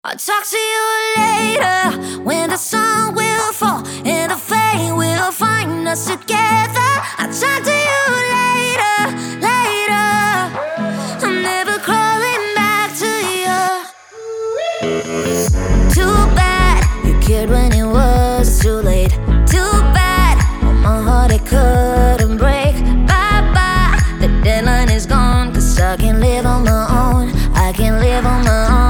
I'll talk to you later when the sun will fall and the fate will find us together. I'll talk to you later, later. I'm never crawling back to you. Too bad you cared when it was too late. Too bad on my heart it couldn't break. Bye bye, the deadline is gone, 'cause I can live on my own. I can live on my own.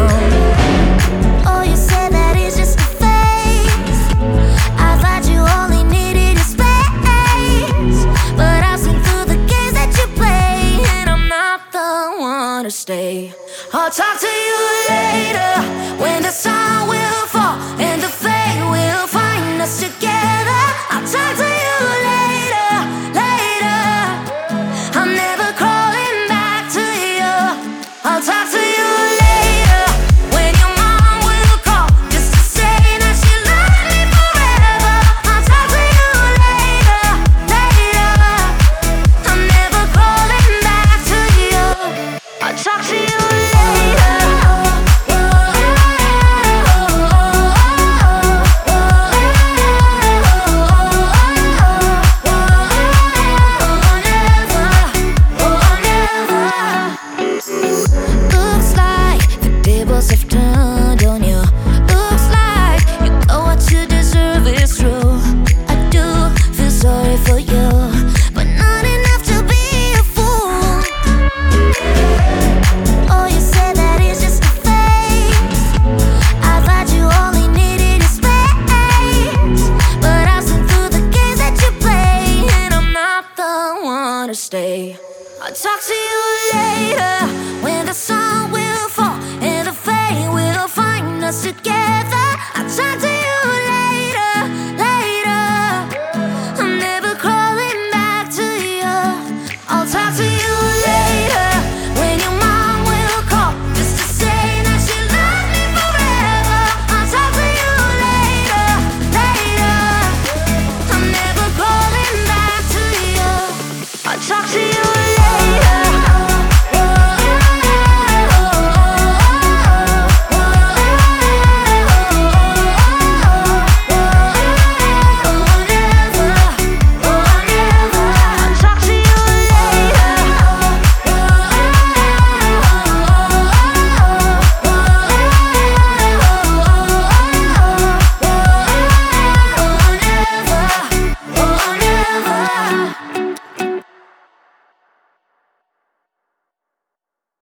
Stay. I'll talk to you later when the sun will fall and the fate will find us together. I'll talk to you later, later. I'm never crawling back to you. I'll talk to you later when your mom will call just to say that she loved me forever. I'll talk to you later, later. I'm never crawling back to you. I'll talk to you later. Looks like the tables have turned on you. Looks like you got what you deserve, it's true. I do feel sorry for you, but not enough to be a fool. Oh, you said that it's just a phase. I thought you only needed a space, but I've seen through the games that you play, and I'm not the one to stay. I'll talk to you later